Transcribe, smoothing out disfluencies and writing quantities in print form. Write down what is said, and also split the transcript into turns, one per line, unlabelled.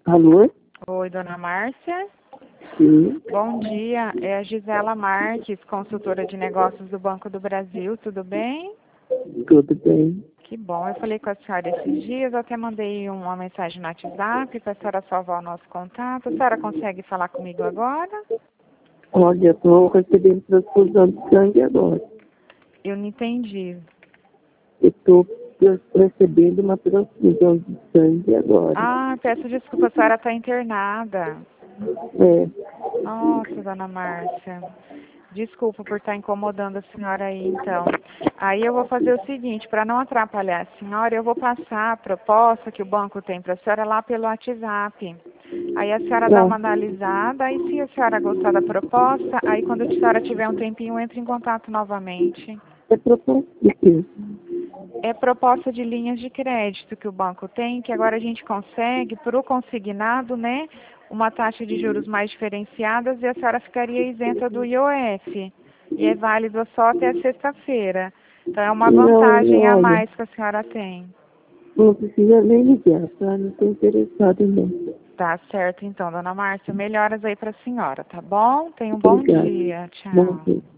Alô?
Oi, dona Márcia.
Sim,
Bom dia, é a Gisela Marques, consultora de negócios do Banco do Brasil, tudo bem?
tudo bem.
Que bom, eu falei com a senhora esses dias, eu até mandei uma mensagem no WhatsApp para a senhora salvar o nosso contato. A senhora consegue falar comigo agora?
Olha, eu estou recebendo transfusão de sangue agora.
Eu não entendi.
Eu estou recebendo uma transfusão de sangue agora.
Ah, peço desculpa, a senhora está internada.
É,
Nossa, dona Márcia. Desculpa por estar incomodando a senhora aí, então. Aí eu vou fazer o seguinte, para não atrapalhar a senhora, eu vou passar a proposta que o banco tem para a senhora lá pelo WhatsApp. Aí a senhora dá
tá.
uma analisada, e se a senhora gostar da proposta, aí quando a senhora tiver um tempinho, entre em contato novamente.
É proposta de quê?
É proposta de linhas de crédito que o banco tem, que agora a gente consegue, para o consignado, né, uma taxa de juros mais diferenciadas e a senhora ficaria isenta do IOF. E é válido só até sexta-feira. Então é uma
Não,
vantagem a
olha,
mais que a senhora tem.
não precisa nem ligar, tá? Não estou interessado não.
Tá certo então, dona Márcia. Melhoras aí para a senhora, tá bom? Tenha um bom
Obrigada.
dia.
Bom
Tchau.
dia.